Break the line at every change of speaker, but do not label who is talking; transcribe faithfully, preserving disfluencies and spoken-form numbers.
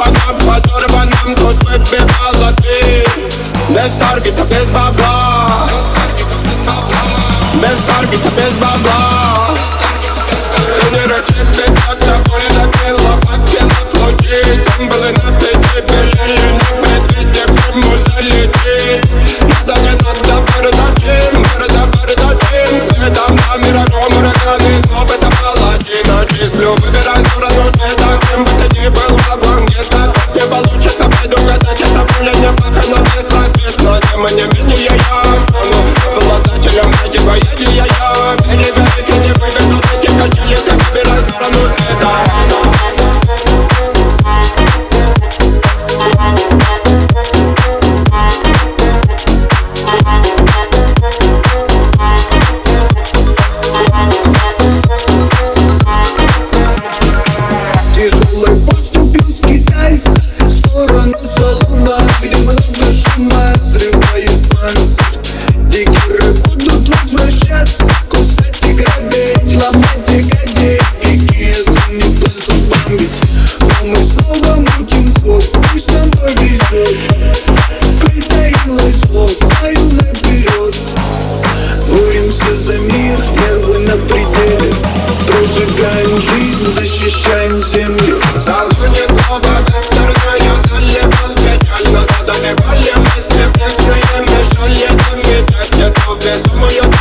нам, подорванным тут выбивала ты. Без таргета, без бабла, без таргета, без бабла. Ты не рычи, когда боль закрыла, покила в лучи. Символы на пяти белели, не предвидя к нему залети. Надо, не надо, бардачим, барда, бардачим. Светом на мировом ураганы, снова это паладина. Числю, выбирай сторону цвета, кем бы ты ни был вагон. Где-то не получится предугадать, это пуля не пахана беспросветно. Тем не менее я стану обладателем противоядия. Я берега реки не вывезут эти качели, ты выбирай сторону света.
Тяжелый поступил скитальца в сторону салона, где много шума срывает панцирь. Дикеры будут возвращаться, кусать и грабить, ломать и гадить. Какие-то не по зубам ведь, но мы снова мутим ход, пусть нам повезет. Притаилось зло, знаю наперед. Боремся за мир, нервы на пределе. Прожигаем жизнь, защищаем землю.
Салоне снова бесстарная, заливал печаль. Назад одевали мысли пресные, мешали замечать эту безумную